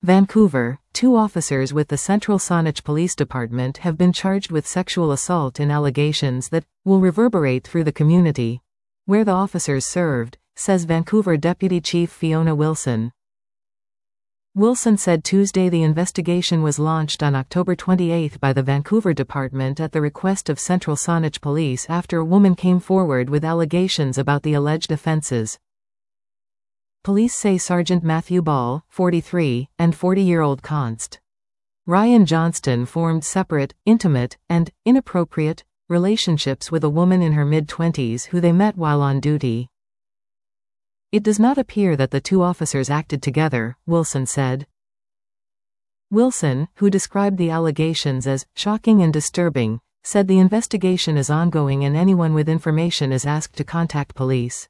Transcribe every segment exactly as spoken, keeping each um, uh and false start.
Vancouver, two officers with the Central Saanich Police Department have been charged with sexual assault in allegations that will reverberate through the community where the officers served, says Vancouver Deputy Chief Fiona Wilson. Wilson said Tuesday the investigation was launched on October twenty-eighth by the Vancouver Department at the request of Central Saanich Police after a woman came forward with allegations about the alleged offences. Police say Sergeant Matthew Ball, forty-three, and forty-year-old Const. Ryan Johnston formed separate, intimate, and inappropriate relationships with a woman in her mid-twenties who they met while on duty. It does not appear that the two officers acted together, Wilson said. Wilson, who described the allegations as shocking and disturbing, said the investigation is ongoing and anyone with information is asked to contact police.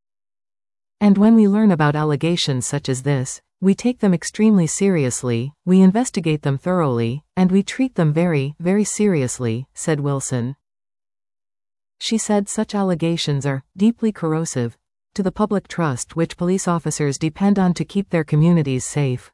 And when we learn about allegations such as this, we take them extremely seriously, we investigate them thoroughly, and we treat them very, very seriously, said Wilson. She said such allegations are deeply corrosive to the public trust which police officers depend on to keep their communities safe.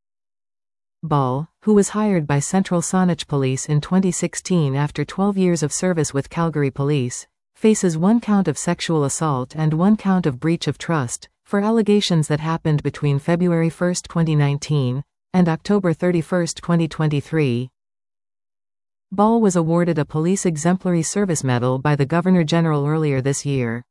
Ball, who was hired by Central Saanich Police in twenty sixteen after twelve years of service with Calgary Police, faces one count of sexual assault and one count of breach of trust, for allegations that happened between February first, twenty nineteen, and October thirty-first, twenty twenty-three. Ball was awarded a Police Exemplary Service Medal by the Governor-General earlier this year.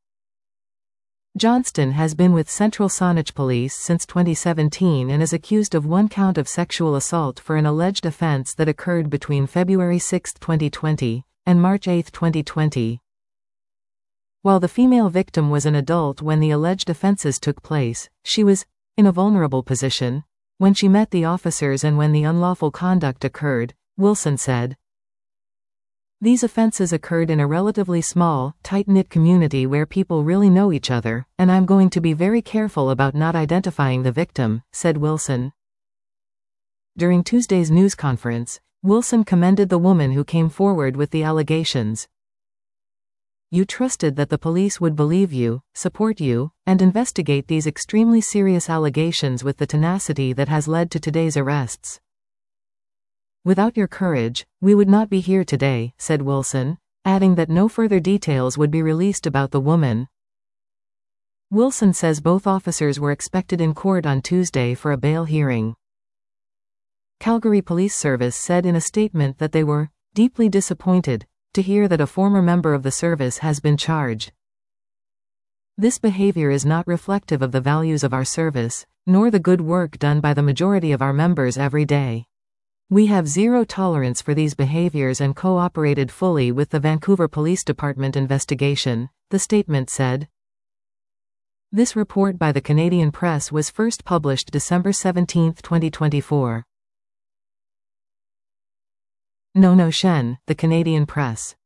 Johnston has been with Central Saanich Police since twenty seventeen and is accused of one count of sexual assault for an alleged offence that occurred between February sixth, twenty twenty, and March eighth, twenty twenty. While the female victim was an adult when the alleged offences took place, she was in a vulnerable position when she met the officers and when the unlawful conduct occurred, Wilson said. These offences occurred in a relatively small, tight-knit community where people really know each other, and I'm going to be very careful about not identifying the victim, said Wilson. During Tuesday's news conference, Wilson commended the woman who came forward with the allegations. You trusted that the police would believe you, support you, and investigate these extremely serious allegations with the tenacity that has led to today's arrests. Without your courage, we would not be here today, said Wilson, adding that no further details would be released about the woman. Wilson says both officers were expected in court on Tuesday for a bail hearing. Calgary Police Service said in a statement that they were deeply disappointed to hear that a former member of the service has been charged. This behavior is not reflective of the values of our service, nor the good work done by the majority of our members every day. We have zero tolerance for these behaviors and cooperated fully with the Vancouver Police Department investigation, the statement said. This report by the Canadian Press was first published December seventeenth, twenty twenty-four. Nono Shen, the Canadian Press.